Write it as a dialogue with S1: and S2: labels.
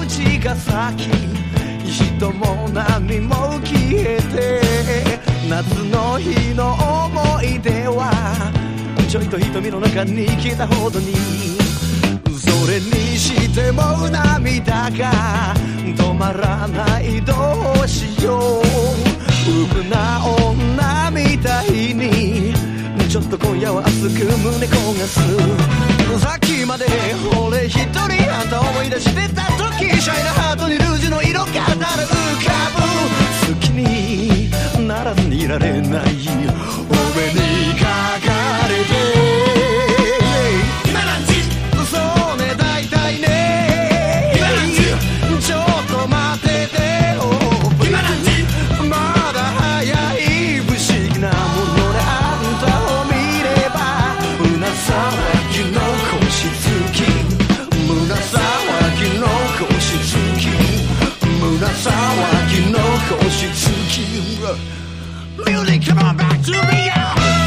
S1: 口が咲き人も波も消えて夏の日の思い出はちょいと瞳の中に来たほどにそれにしても涙が止まらないどうしよううぶな女みたいにちょっと今夜は熱く胸焦がすさっきまで俺一人あんた思い出してた時シャイなハートにルージュの色がただ浮かぶ好きにならずにいられないお目にかかれて今何時そうね大体ね今何時ちょっと待ってて今何時まだ早い不思議なものであんたを見れば胸騒ぎの腰つき胸騒ぎの腰つき胸騒ぎの腰つき Music come on back to me